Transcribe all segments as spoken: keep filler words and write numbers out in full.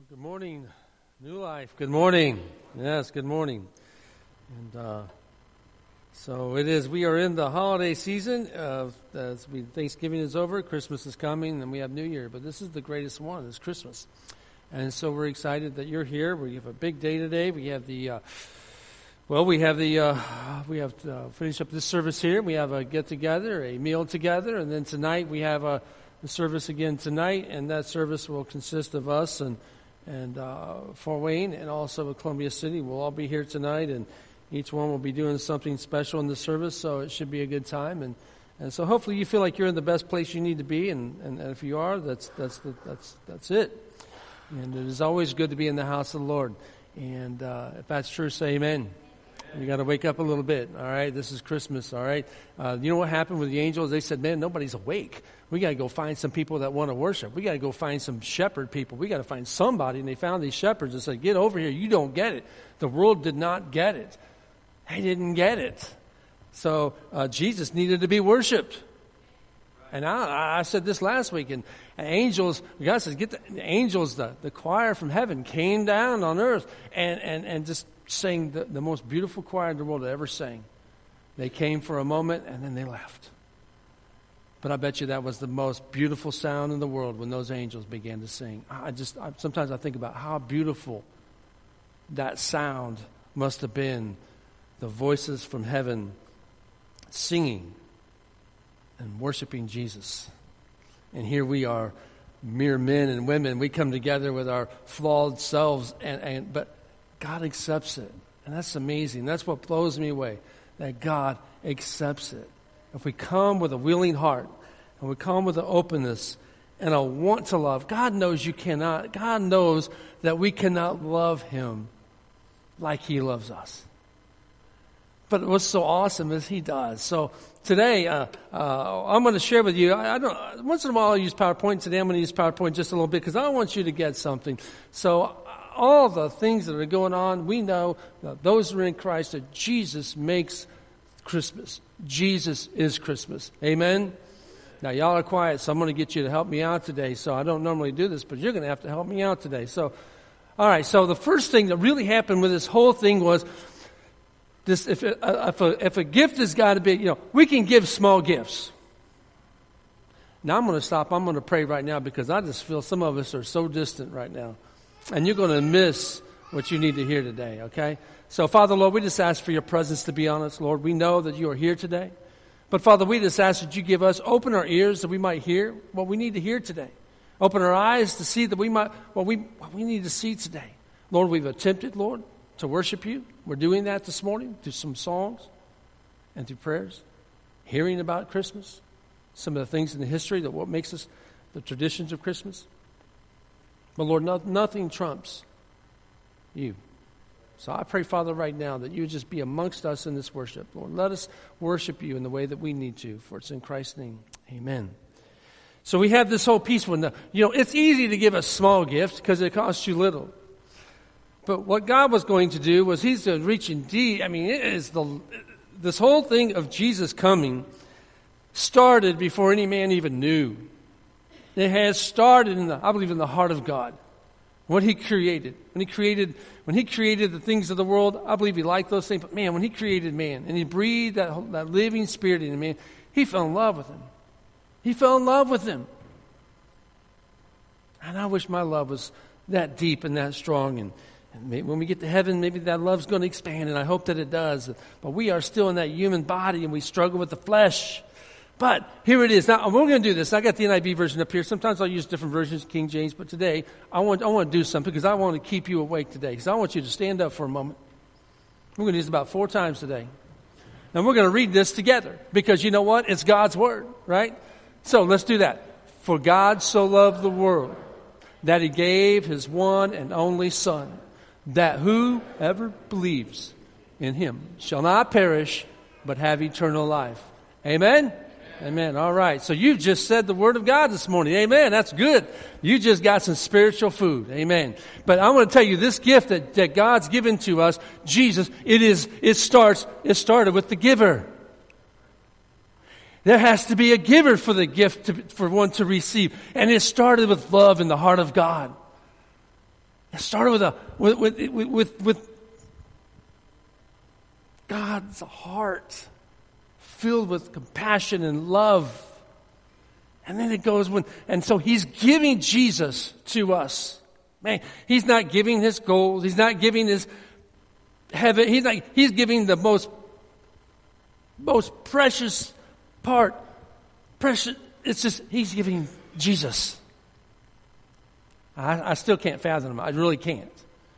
Good morning, New Life. Good morning. Yes, good morning. And uh, so it is. We are in the holiday season. Uh, as we, Thanksgiving is over, Christmas is coming, and we have New Year. But this is the greatest one. It's Christmas, and so we're excited that you're here. We have a big day today. We have the uh, well, we have the uh, we have to uh, finish up this service here. We have a get together, a meal together, and then tonight we have a, a service again tonight, and that service will consist of us and. And uh, Fort Wayne and also Columbia City. We'll all be here tonight, and each one will be doing something special in the service, so it should be a good time. And, and so hopefully you feel like you're in the best place you need to be, and, and, and if you are, that's that's the, that's that's it. And it is always good to be in the house of the Lord. And uh, if that's true, say amen. You got to wake up a little bit, all right? This is Christmas, all right? Uh, you know what happened with the angels? They said, man, nobody's awake. We got to go find some people that want to worship. We got to go find some shepherd people. We got to find somebody. And they found these shepherds and said, get over here. You don't get it. The world did not get it. They didn't get it. So uh, Jesus needed to be worshiped. And I, I said this last week, and angels, God says, get the, the angels, the, the choir from heaven came down on earth and, and, and just sang the, the most beautiful choir in the world that ever sang. They came for a moment and then they left. But I bet you that was the most beautiful sound in the world when those angels began to sing. I just I, sometimes I think about how beautiful that sound must have been. The voices from heaven singing and worshiping Jesus. And here we are, mere men and women. We come together with our flawed selves, and, and but God accepts it. And that's amazing. That's what blows me away, that God accepts it. If we come with a willing heart, and we come with an openness and a want to love, God knows you cannot. God knows that we cannot love Him like He loves us. But what's so awesome is He does. So today, uh, uh, I'm going to share with you. I, I don't. Once in a while, I use PowerPoint. Today, I'm going to use PowerPoint just a little bit because I want you to get something. So all the things that are going on, we know that those who are in Christ, that Jesus makes Christmas. Jesus is Christmas. Amen? Now, y'all are quiet, so I'm going to get you to help me out today. So I don't normally do this, but you're going to have to help me out today. So, all right, so the first thing that really happened with this whole thing was this: if a, if a, if a gift has got to be, you know, we can give small gifts. Now, I'm going to stop. I'm going to pray right now because I just feel some of us are so distant right now. And you're going to miss what you need to hear today, okay? So, Father, Lord, we just ask for your presence to be on us, Lord. We know that you are here today. But, Father, we just ask that you give us, open our ears that we might hear what we need to hear today. Open our eyes to see that we might, what we, what we need to see today. Lord, we've attempted, Lord, to worship you. We're doing that this morning through some songs and through prayers, hearing about Christmas, some of the things in the history that what makes us the traditions of Christmas. But, Lord, no, nothing trumps you. So I pray, Father, right now that you would just be amongst us in this worship. Lord, let us worship you in the way that we need to, for it's in Christ's name. Amen. So we have this whole piece when, the, you know, it's easy to give a small gift because it costs you little. But what God was going to do was he's going to reach indeed. I mean, it is the this whole thing of Jesus coming started before any man even knew. It has started in the, I believe, in the heart of God. What He created. When He created, when He created the things of the world, I believe He liked those things. But man, when He created man and He breathed that, that living spirit in man, He fell in love with him. He fell in love with him. And I wish my love was that deep and that strong. And, and maybe when we get to heaven, maybe that love's going to expand, and I hope that it does. But we are still in that human body, and we struggle with the flesh. But here it is. Now, we're going to do this. I got the N I V version up here. Sometimes I'll use different versions, King James. But today, I want I want to do something because I want to keep you awake today. Because I want you to stand up for a moment. We're going to use it about four times today. And we're going to read this together. Because you know what? It's God's Word, right? So let's do that. For God so loved the world that He gave His one and only Son, that whoever believes in Him shall not perish, but have eternal life. Amen? Amen. All right. So you just said the Word of God this morning. Amen. That's good. You just got some spiritual food. Amen. But I want to tell you, this gift that, that God's given to us, Jesus, it is, it starts, it started with the giver. There has to be a giver for the gift to, for one to receive. And it started with love in the heart of God. It started with a with with with, with God's heart filled with compassion and love. And then it goes when, and so He's giving Jesus to us. Man, He's not giving His gold. He's not giving His heaven. He's not, He's giving the most, most precious part. Precious. It's just, He's giving Jesus. I, I still can't fathom Him. I really can't.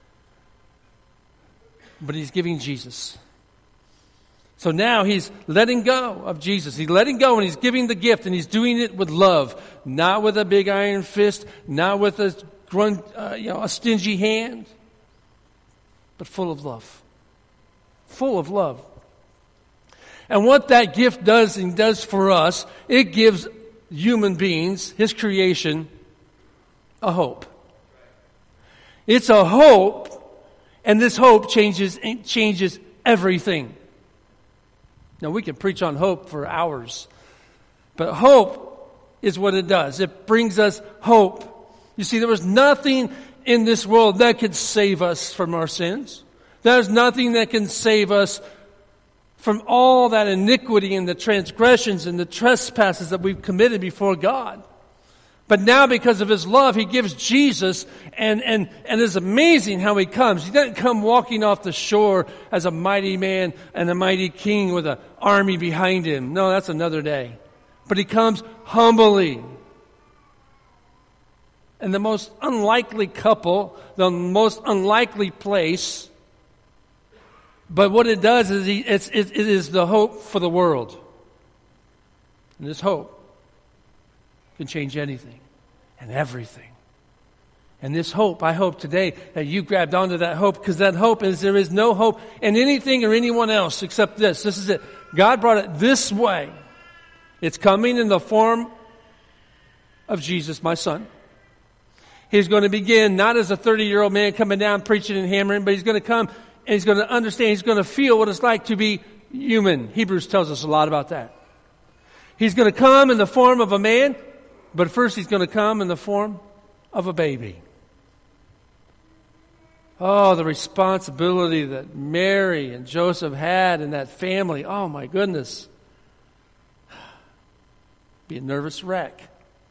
But He's giving Jesus. So now He's letting go of Jesus. He's letting go and He's giving the gift, and He's doing it with love. Not with a big iron fist, not with a, grunt, uh, you know, a stingy hand, but full of love. Full of love. And what that gift does and does for us, it gives human beings, His creation, a hope. It's a hope, and this hope changes, changes everything. Now, we can preach on hope for hours, but hope is what it does. It brings us hope. You see, there was nothing in this world that could save us from our sins. There's nothing that can save us from all that iniquity and the transgressions and the trespasses that we've committed before God. But now, because of His love, He gives Jesus, and, and, and it's amazing how He comes. He doesn't come walking off the shore as a mighty man and a mighty king with an army behind Him. No, that's another day. But He comes humbly. And the most unlikely couple, the most unlikely place, but what it does is he, it's, it, it is the hope for the world. And this hope can change anything and everything. And this hope, I hope today that you grabbed onto that hope, because that hope is there is no hope in anything or anyone else except this. This is it. God brought it this way. It's coming in the form of Jesus, my Son. He's going to begin not as a thirty-year-old man coming down preaching and hammering, but He's going to come and He's going to understand, He's going to feel what it's like to be human. Hebrews tells us a lot about that. He's going to come in the form of a man, but first He's going to come in the form of a baby. Oh, the responsibility that Mary and Joseph had in that family. Oh, my goodness. Be a nervous wreck.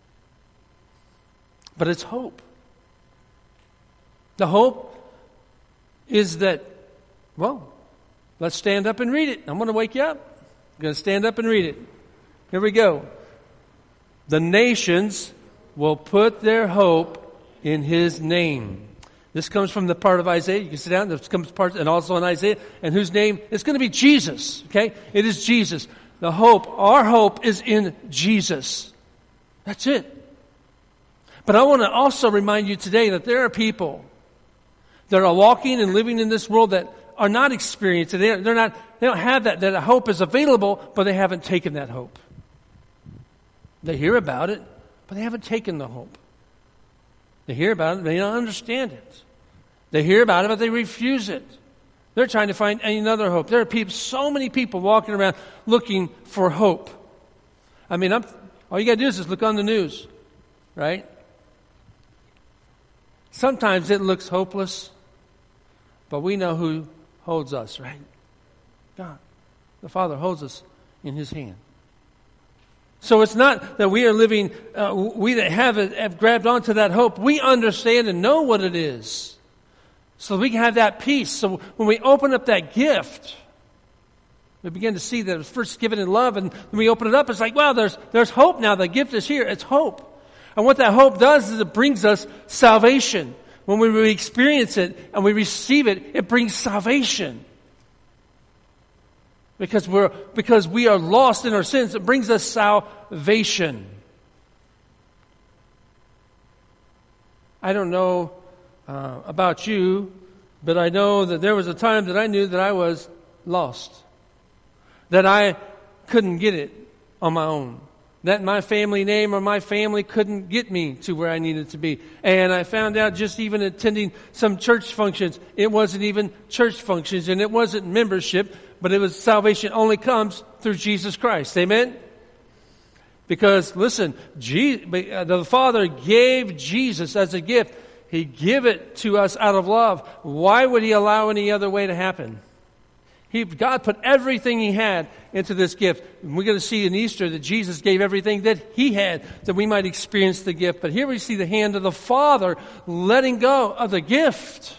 But it's hope. The hope is that, well, let's stand up and read it. I'm going to wake you up. I'm going to stand up and read it. Here we go. The nations will put their hope in His name. This comes from the part of Isaiah. You can sit down. This comes part, and also in Isaiah. And whose name? It's going to be Jesus. Okay? It is Jesus. The hope, our hope is in Jesus. That's it. But I want to also remind you today that there are people that are walking and living in this world that are not experiencing. They're, they're not. They don't have that. That hope is available, but they haven't taken that hope. They hear about it, but they haven't taken the hope. They hear about it, but they don't understand it. They hear about it, but they refuse it. They're trying to find another hope. There are people, so many people walking around looking for hope. I mean, I'm, all you got to do is just look on the news, right? Sometimes it looks hopeless, but we know who holds us, right? God. The Father holds us in His hand. So it's not that we are living, uh, we that have, it, have grabbed onto that hope, we understand and know what it is. So we can have that peace. So when we open up that gift, we begin to see that it was first given in love, and when we open it up, it's like, wow, there's, there's hope now. The gift is here. It's hope. And what that hope does is it brings us salvation. When we experience it and we receive it, it brings salvation. Because we're, because we are lost in our sins, it brings us salvation. I don't know uh, about you, but I know that there was a time that I knew that I was lost. That I couldn't get it on my own. That my family name or my family couldn't get me to where I needed to be. And I found out just even attending some church functions, it wasn't even church functions and it wasn't membership, but it was salvation only comes through Jesus Christ. Amen? Because, listen, the Father gave Jesus as a gift. He give it to us out of love. Why would He allow any other way to happen? He, God put everything He had into this gift. And we're going to see in Easter that Jesus gave everything that He had that we might experience the gift. But here we see the hand of the Father letting go of the gift.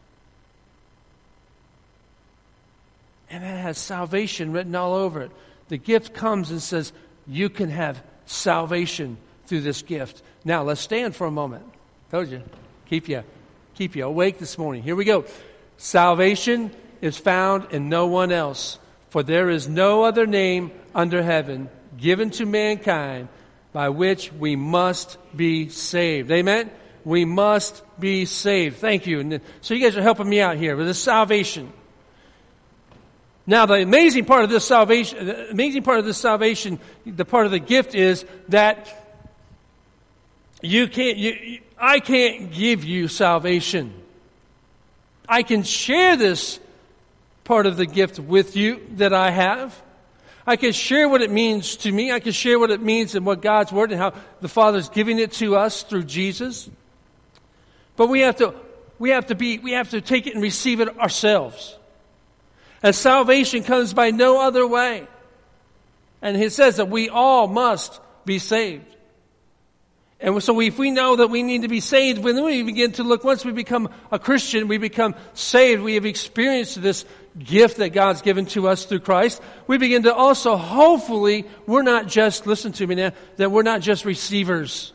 And it has salvation written all over it. The gift comes and says, you can have salvation through this gift. Now, let's stand for a moment. Told you. Keep you, keep you awake this morning. Here we go. Salvation is found in no one else, for there is no other name under heaven given to mankind by which we must be saved. Amen? We must be saved. Thank you. And so you guys are helping me out here with this salvation. Now, the amazing part of this salvation, the amazing part of this salvation, the part of the gift is that you can't, you, I can't give you salvation. I can share this part of the gift with you that I have. I can share what it means to me. I can share what it means and what God's Word and how the Father's giving it to us through Jesus. But we have to, we have to be, we have to take it and receive it ourselves. And salvation comes by no other way. And it says that we all must be saved. And so if we know that we need to be saved, when we begin to look, once we become a Christian, we become saved, we have experienced this gift that God's given to us through Christ, we begin to also, hopefully, we're not just, listen to me now, that we're not just receivers,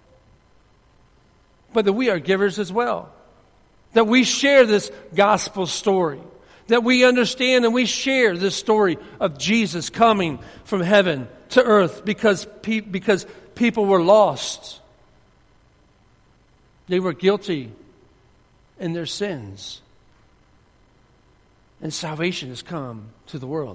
but that we are givers as well. That we share this gospel story. That we understand and we share this story of Jesus coming from heaven to earth because pe- because people were lost. They were guilty in their sins. And salvation has come to the world.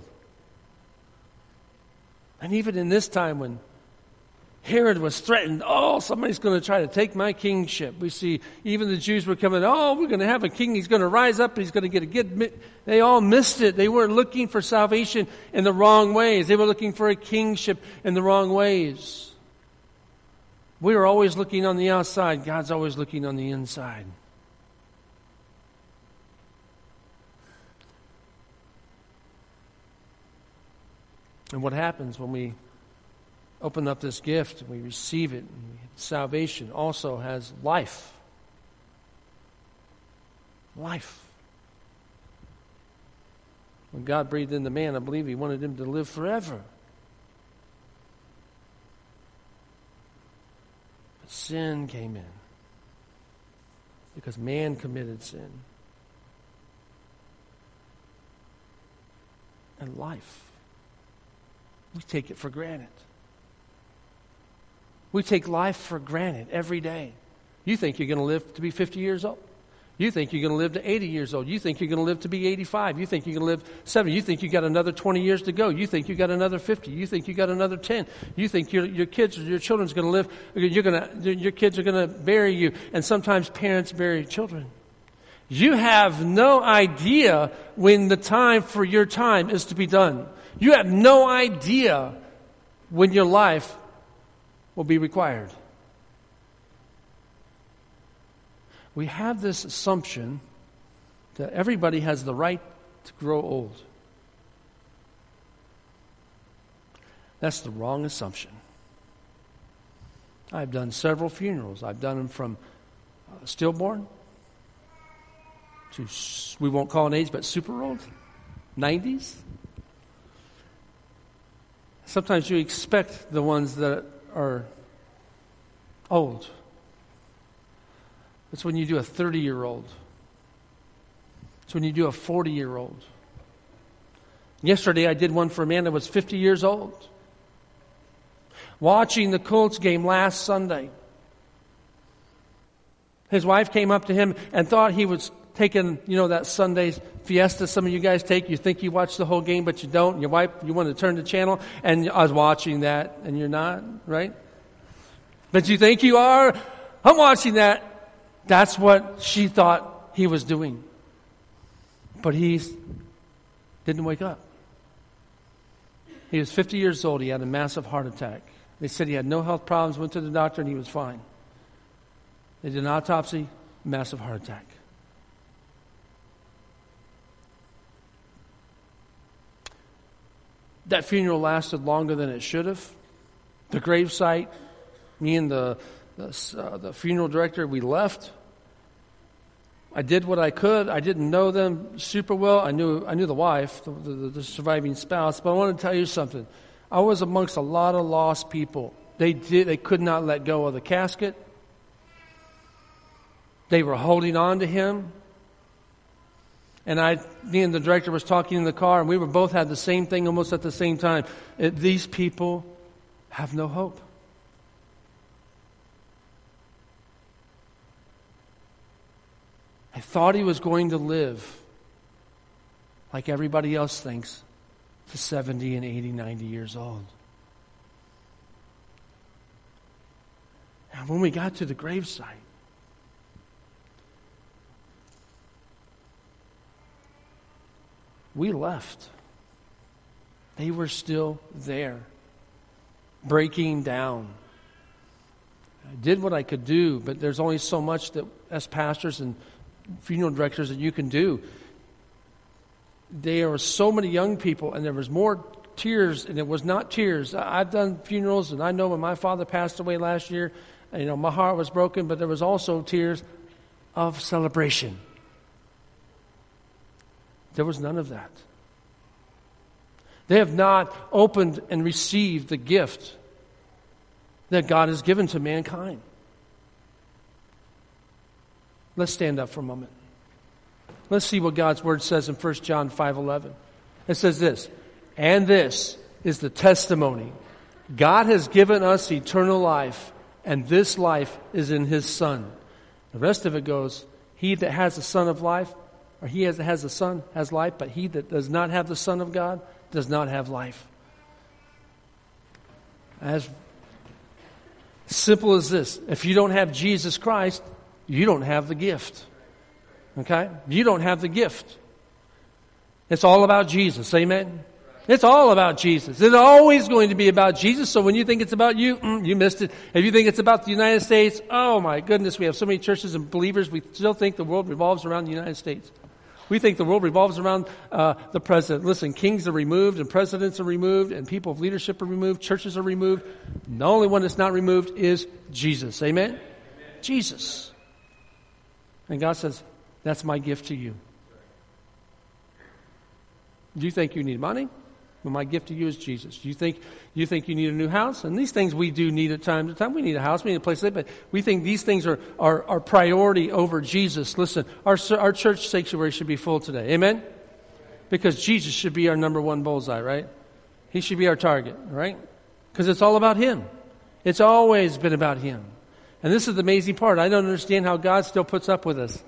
And even in this time when Herod was threatened, oh, somebody's going to try to take my kingship. We see even the Jews were coming, oh, we're going to have a king. He's going to rise up. He's going to get a good... They all missed it. They weren't looking for salvation in the wrong ways. They were looking for a kingship in the wrong ways. We are always looking on the outside. God's always looking on the inside. And what happens when we open up this gift and we receive it? Salvation also has life. Life. When God breathed into man, I believe He wanted him to live forever. But sin came in because man committed sin. And life. We take it for granted. We take life for granted every day. You think you're going to live to be fifty years old. You think you're going to live to eighty years old. You think you're going to live to be eighty-five. You think you're going to live seventy. You think you got another twenty years to go. You think you got another fifty. You think you got another ten. You think your your kids or your children's going to live. You're going to your kids are going to bury you. And sometimes parents bury children. You have no idea when the time for your time is to be done. You have no idea when your life will be required. We have this assumption that everybody has the right to grow old. That's the wrong assumption. I've done several funerals. I've done them from uh, stillborn to, we won't call an age, but super old, nineties. Sometimes you expect the ones that are old. It's when you do a thirty-year-old. It's when you do a forty-year-old. Yesterday I did one for a man that was fifty years old. Watching the Colts game last Sunday. His wife came up to him and thought he was taking, you know, that Sunday fiesta some of you guys take. You think you watch the whole game, but you don't. Your wife, you want to turn the channel, and I was watching that, and you're not, right? But you think you are. I'm watching that. That's what she thought he was doing. But he didn't wake up. He was fifty years old. He had a massive heart attack. They said he had no health problems, went to the doctor, and he was fine. They did an autopsy. massive heart attack. That funeral lasted longer than it should have. The gravesite, me and the the, uh, the funeral director, we left. I did what I could. I didn't know them super well. I knew I knew the wife, the, the, the surviving spouse. But I want to tell you something. I was amongst a lot of lost people. They did. They could not let go of the casket. They were holding on to him. And I, me and the director was talking in the car, and we were both had the same thing almost at the same time. It, these people have no hope. I thought he was going to live like everybody else thinks to seventy and eighty, ninety years old. And when we got to the gravesite, we left. They were still there, breaking down. I did what I could do, but there's only so much that as pastors and funeral directors that you can do. There were so many young people, and there was more tears, and it was not tears. I've done funerals, and I know when my father passed away last year, you know, my heart was broken, but there was also tears of celebration. There was none of that. They have not opened and received the gift that God has given to mankind. Let's stand up for a moment. Let's see what God's Word says in First John five eleven. It says this, "And this is the testimony. God has given us eternal life, and this life is in His Son." The rest of it goes, "He that has the Son of life, or he that has the Son has life, but he that does not have the Son of God does not have life." As simple as this. If you don't have Jesus Christ, you don't have the gift. Okay? You don't have the gift. It's all about Jesus. Amen? It's all about Jesus. It's always going to be about Jesus. So when you think it's about you, mm, you missed it. If you think it's about the United States, oh my goodness, we have so many churches and believers, we still think the world revolves around the United States. We think the world revolves around uh, the president. Listen, kings are removed and presidents are removed and people of leadership are removed. Churches are removed. The only one that's not removed is Jesus. Amen? Amen. Jesus. And God says, that's my gift to you. Do you think you need money? Well, my gift to you is Jesus. Do you think you think you need a new house? And these things we do need at time to time. We need a house, we need a place to live, but we think these things are are, are priority over Jesus. Listen, our our church sanctuary should be full today. Amen? Because Jesus should be our number one bullseye, right? He should be our target, right? Because it's all about Him. It's always been about Him. And this is the amazing part. I don't understand how God still puts up with us.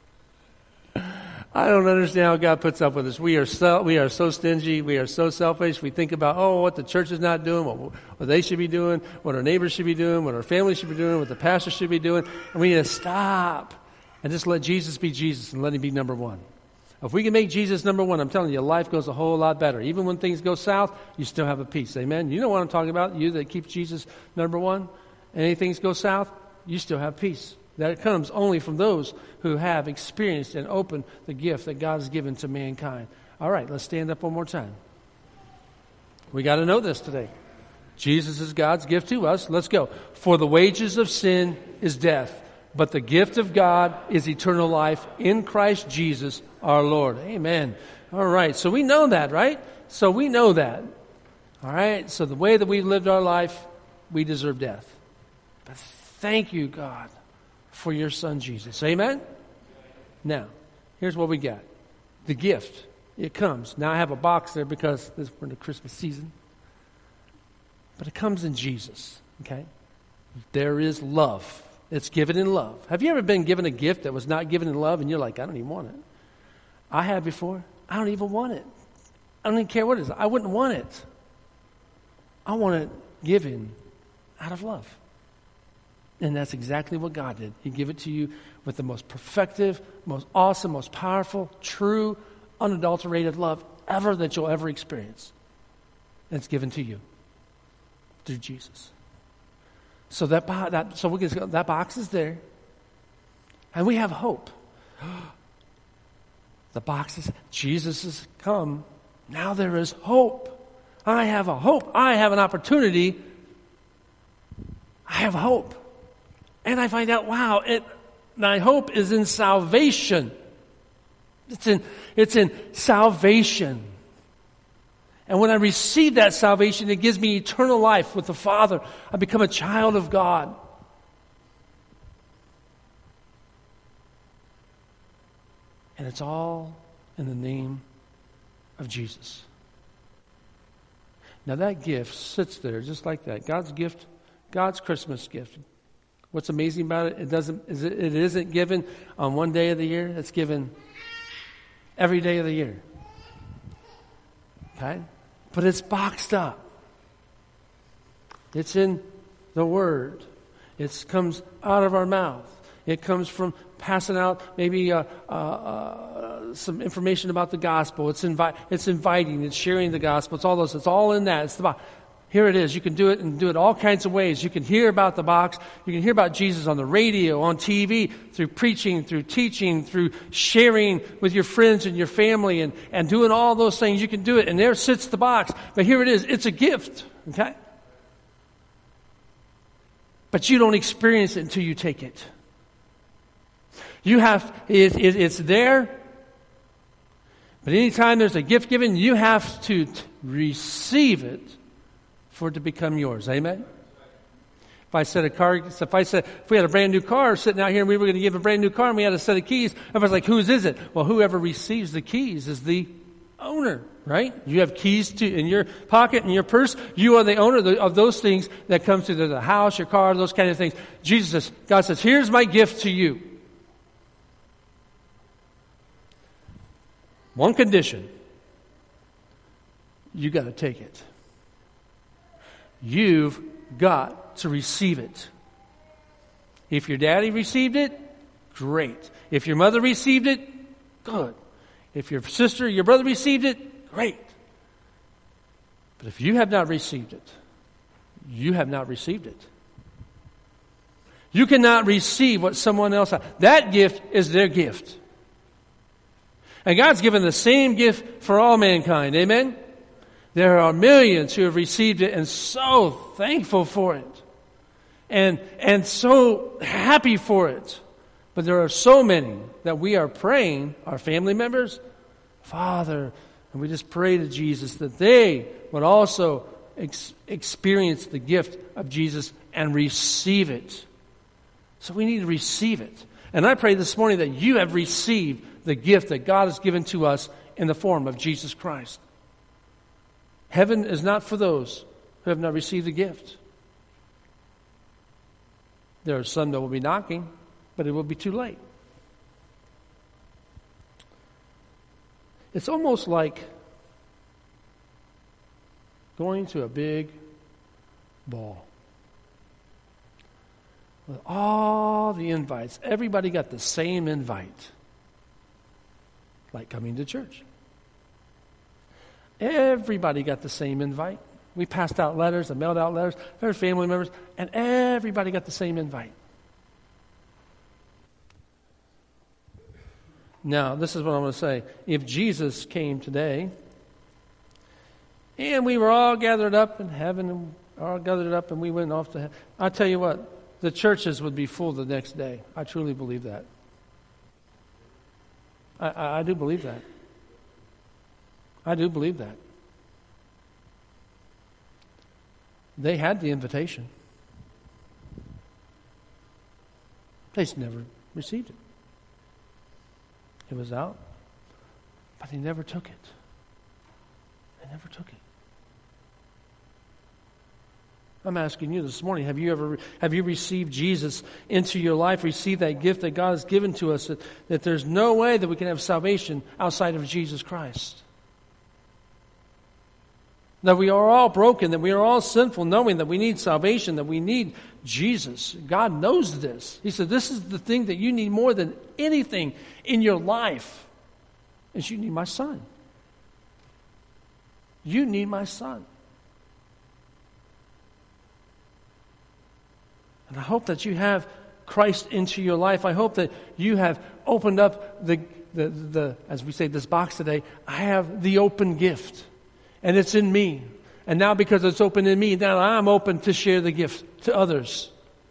I don't understand how God puts up with us. We are so, we are so stingy. We are so selfish. We think about, oh, what the church is not doing, what, what they should be doing, what our neighbors should be doing, what our family should be doing, what the pastor should be doing. And we need to stop and just let Jesus be Jesus and let Him be number one. If we can make Jesus number one, I'm telling you, life goes a whole lot better. Even when things go south, you still have a peace. Amen? You know what I'm talking about? You that keep Jesus number one. And things go south, you still have peace. That comes only from those who have experienced and opened the gift that God has given to mankind. All right, let's stand up one more time. We got to know this today. Jesus is God's gift to us. Let's go. For the wages of sin is death, but the gift of God is eternal life in Christ Jesus our Lord. Amen. All right, so we know that, right? So we know that. All right, so the way that we've lived our life, we deserve death. But thank you, God, for your Son, Jesus. Amen? Now, here's what we got. The gift. It comes. Now, I have a box there because this, we're in the Christmas season. But it comes in Jesus. Okay? There is love. It's given in love. Have you ever been given a gift that was not given in love and you're like, I don't even want it? I have before. I don't even want it. I don't even care what it is. I wouldn't want it. I want it given out of love. And that's exactly what God did. He gave it to you with the most perfective, most awesome, most powerful, true, unadulterated love ever that you'll ever experience. And it's given to you through Jesus. So that that so we can that box is there. And we have hope. The box is, Jesus has come. Now there is hope. I have a hope. I have an opportunity. I have hope. And I find out, wow, it, my hope is in salvation. It's in, it's in salvation. And when I receive that salvation, it gives me eternal life with the Father. I become a child of God. And it's all in the name of Jesus. Now that gift sits there just like that. God's gift, God's Christmas gift. What's amazing about it, it doesn't is it, it isn't given on one day of the year, it's given every day of the year. Okay? But it's boxed up. It's in the Word. It comes out of our mouth. It comes from passing out maybe uh, uh, uh, some information about the gospel. It's invi- It's inviting. It's sharing the gospel. It's all those. It's all in that. It's the box. Here it is. You can do it and do it all kinds of ways. You can hear about the box. You can hear about Jesus on the radio, on T V, through preaching, through teaching, through sharing with your friends and your family, and, and doing all those things. You can do it, and there sits the box. But here it is. It's a gift. Okay? But you don't experience it until you take it. You have, it, it, it's there. But anytime there's a gift given, you have to t- receive it for it to become yours. Amen? If I said a car, if I said, if we had a brand new car sitting out here and we were going to give a brand new car and we had a set of keys, everybody's like, whose is it? Well, whoever receives the keys is the owner, right? You have keys to in your pocket, in your purse. You are the owner of, the, of those things that come to the, the house, your car, those kind of things. Jesus, God says, here's my gift to you. One condition. You got to take it. You've got to receive it. If your daddy received it, great. If your mother received it, good. If your sister or your brother received it, great. But if you have not received it, you have not received it. You cannot receive what someone else has. That gift is their gift. And God's given the same gift for all mankind. Amen? There are millions who have received it and so thankful for it. And, and so happy for it. But there are so many that we are praying, our family members, Father, and we just pray to Jesus that they would also ex- experience the gift of Jesus and receive it. So we need to receive it. And I pray this morning that you have received the gift that God has given to us in the form of Jesus Christ. Heaven is not for those who have not received the gift. There are some that will be knocking, but it will be too late. It's almost like going to a big ball with all the invites. Everybody got the same invite, like coming to church. Everybody got the same invite. We passed out letters and mailed out letters. There were family members, and everybody got the same invite. Now, this is what I'm going to say. If Jesus came today, and we were all gathered up in heaven, and all gathered up, and we went off to heaven, I'll tell you what, the churches would be full the next day. I truly believe that. I, I, I do believe that. I do believe that. They had the invitation. They just never received it. It was out, but they never took it. They never took it. I'm asking you this morning, have you ever have you received Jesus into your life, received that gift that God has given to us, that, that there's no way that we can have salvation outside of Jesus Christ? That we are all broken, that we are all sinful, knowing that we need salvation, that we need Jesus. God knows this. He said, this is the thing that you need more than anything in your life, is you need my son. You need my son. And I hope that you have Christ into your life. I hope that you have opened up the, the, the, as we say, this box today. I have the open gift, and it's in me. And now because it's open in me, now I'm open to share the gift to others.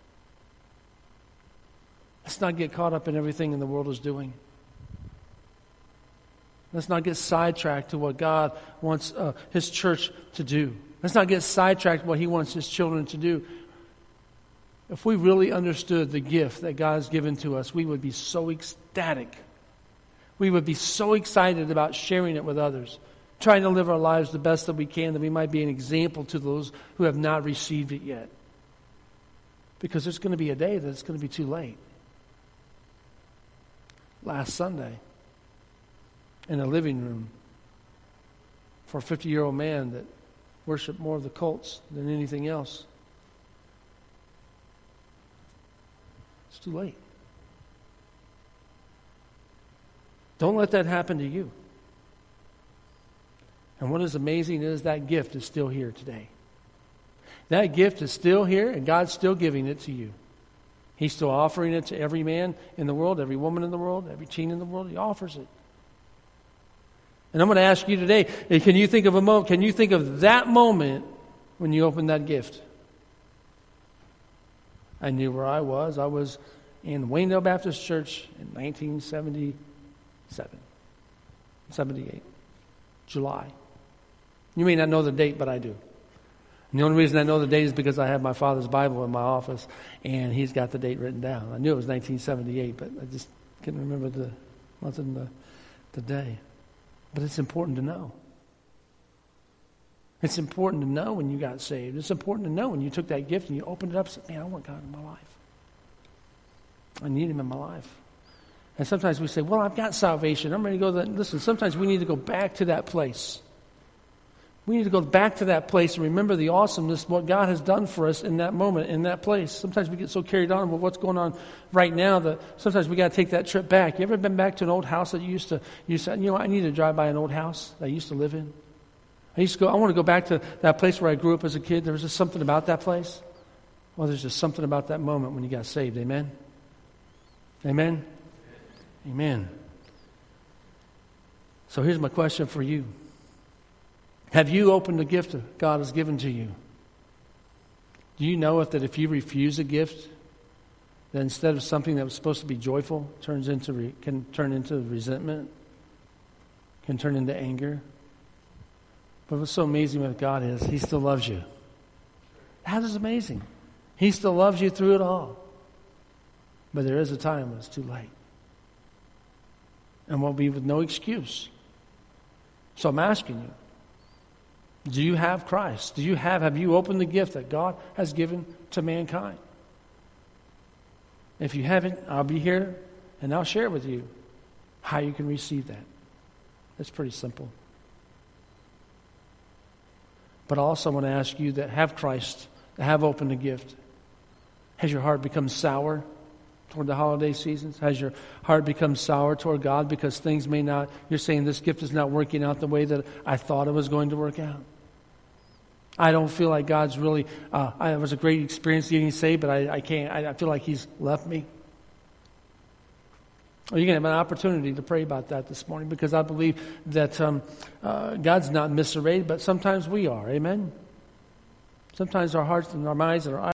Let's not get caught up in everything in the world is doing. Let's not get sidetracked to what God wants uh, His church to do. Let's not get sidetracked what He wants His children to do. If we really understood the gift that God has given to us, we would be so ecstatic. We would be so excited about sharing it with others, trying to live our lives the best that we can, that we might be an example to those who have not received it yet. Because there's going to be a day that it's going to be too late. Last Sunday, in a living room, for a fifty-year-old man that worshiped more of the cults than anything else. It's too late. Don't let that happen to you. And what is amazing is that gift is still here today. That gift is still here, and God's still giving it to you. He's still offering it to every man in the world, every woman in the world, every teen in the world. He offers it. And I'm going to ask you today, can you think of a moment, can you think of that moment when you opened that gift? I knew where I was. I was in Waynedale Baptist Church in nineteen seventy-seven, seventy-eight, July. You may not know the date, but I do. And the only reason I know the date is because I have my father's Bible in my office, and he's got the date written down. I knew it was nineteen seventy-eight, but I just couldn't remember the month and the, the day. But it's important to know. It's important to know when you got saved. It's important to know when you took that gift and you opened it up and said, man, I want God in my life. I need Him in my life. And sometimes we say, well, I've got salvation. I'm ready to go there. Listen, sometimes we need to go back to that place. We need to go back to that place and remember the awesomeness of what God has done for us in that moment, in that place. Sometimes we get so carried on with what's going on right now that sometimes we got to take that trip back. You ever been back to an old house that you used to, you said, you know, I need to drive by an old house that I used to live in? I used to go, I want to go back to that place where I grew up as a kid. There was just something about that place. Well, there's just something about that moment when you got saved. Amen? Amen? Amen. So here's my question for you. Have you opened the gift that God has given to you? Do you know if that if you refuse a gift, that instead of something that was supposed to be joyful, turns into re, can turn into resentment, can turn into anger? But what's so amazing with God is He still loves you. That is amazing. He still loves you through it all. But there is a time when it's too late. And we'll be with no excuse. So I'm asking you, do you have Christ? Do you have, have you opened the gift that God has given to mankind? If you haven't, I'll be here and I'll share with you how you can receive that. It's pretty simple. But I also want to ask you that have Christ, that have opened the gift. Has your heart become sour toward the holiday seasons? Has your heart become sour toward God because things may not, you're saying this gift is not working out the way that I thought it was going to work out? I don't feel like God's really, uh, I, it was a great experience getting saved, but I, I can't, I, I feel like He's left me. Well, you're going to have an opportunity to pray about that this morning because I believe that um, uh, God's not misarrayed, but sometimes we are. Amen? Sometimes our hearts and our minds and our eyes